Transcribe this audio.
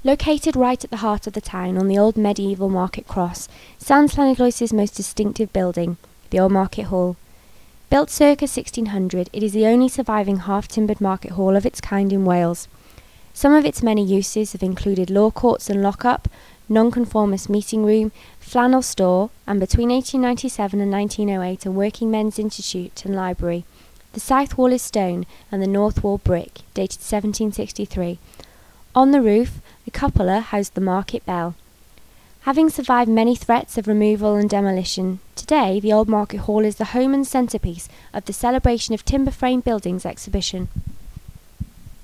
Located right at the heart of the town on the old medieval market cross, stands Llanidloes' most distinctive building, the Old Market Hall. Built circa 1600, it is the only surviving half-timbered market hall of its kind in Wales. Some of its many uses have included law courts and lock-up, nonconformist meeting room, flannel store, and between 1897 and 1908 a working men's institute and library. The south wall is stone and the north wall brick, dated 1763. On the roof, the cupola housed the market bell. Having survived many threats of removal and demolition, today the Old Market Hall is the home and centrepiece of the Celebration of Timber Frame Buildings exhibition.